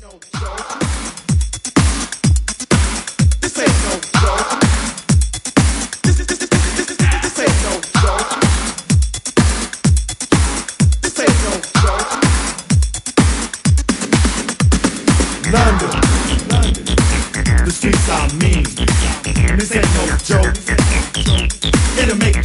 The streets are mean. This ain't no joke. It'll make